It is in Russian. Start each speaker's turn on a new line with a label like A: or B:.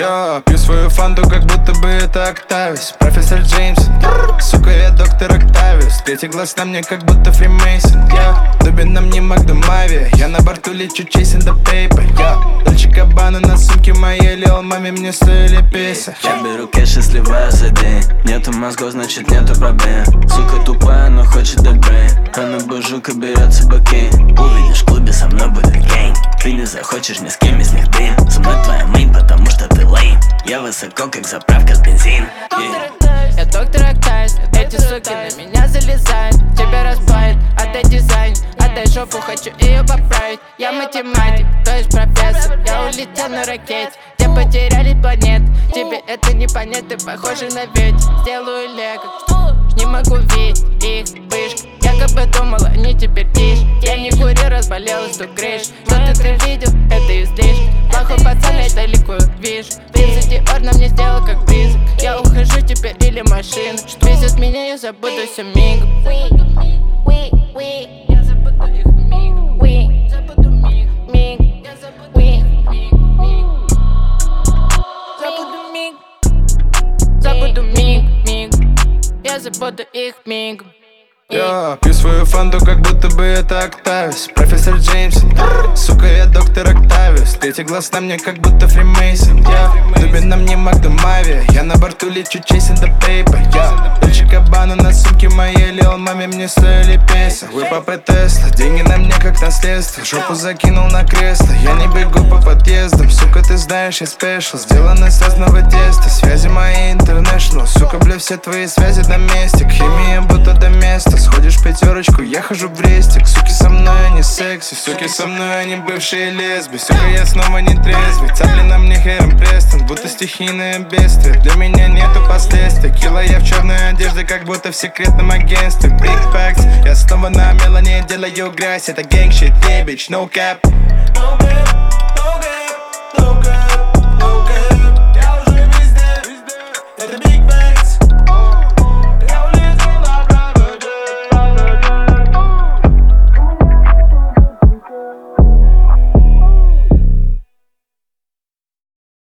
A: Я пью свою фанту, как будто бы это Октавис. Профессор Джеймсон, сука, я доктор Октавиус. Третий глаз на мне, как будто Фримейсон. Я Дубин на мне Магдумавия. Я на борту лечу, chasing the paper. Я Дольче Габбана на сумке моей, лил маме, мне стоили песо.
B: Я беру кэш и сливаю за день. Нету мозгов, значит нету проблем. Сука тупая, но хочет дать брейн. Она божука берется бокей. Увидишь в клубе, со мной будет гейм. Ты не захочешь ни с кем из них дым. Со мной твоя мейн, потому что ты лейм. Я высоко, как заправка с бензин.
C: Я доктор Октавис. Эти суки на меня залезают. Тебя расплавит, отдай дизайн. Отдай жопу, хочу ее поправить. Я математик, то есть профессор. Я улетел на ракете, где потеряли планеты. Тебе это не понять, ты похожий на ветер. Сделаю лего, не могу видеть их вспышки. Якобы думала, они теперь тише. Я не курил, разболелась, тут крыш. Что ты видел, это излишки. Плохой пацан, я далеко вижу. Принц Диор на мне сделал как призрак. Я ухожу теперь или машина. Что везет меня, я забуду все мигом. Я забуду их мигом. Забуду миг. Я забуду их миг. Забуду миг. Забуду миг. Я забуду их мигом.
A: Я пью свою фанту, как будто бы это Октавис. Профессор Джеймсон, сука, я доктор Октавиус. Третий глаз на мне, как будто Фримейсон. Я Дубин на мне Магдумавия. Я на борту лечу, chasing the paper. Я Дольче Габбана на сумке моей, лил маме, мне стоили песо. Вы папа Тесла, деньги на мне как наследство. Жопу закинул на кресло, я не бегу по подъездам. Сука, ты знаешь, я спешл, сделаны с разного теста. Связи мои international, сука, бля, все твои связи на месте. Химия будто до места. Сходишь в пятерочку, я хожу в рестик. Суки со мной, они секси. Суки со мной, они бывшие лесби. Сука, я снова не трезвый. Цапли на мне Хэром Престон, будто стихийное бедствие. Для меня нету последствий. Килла я в черной одежде, как будто в секретном агентстве. Big facts, я снова на мелани делаю грязь. Это гэнг shit, yeah, bitch, no cap.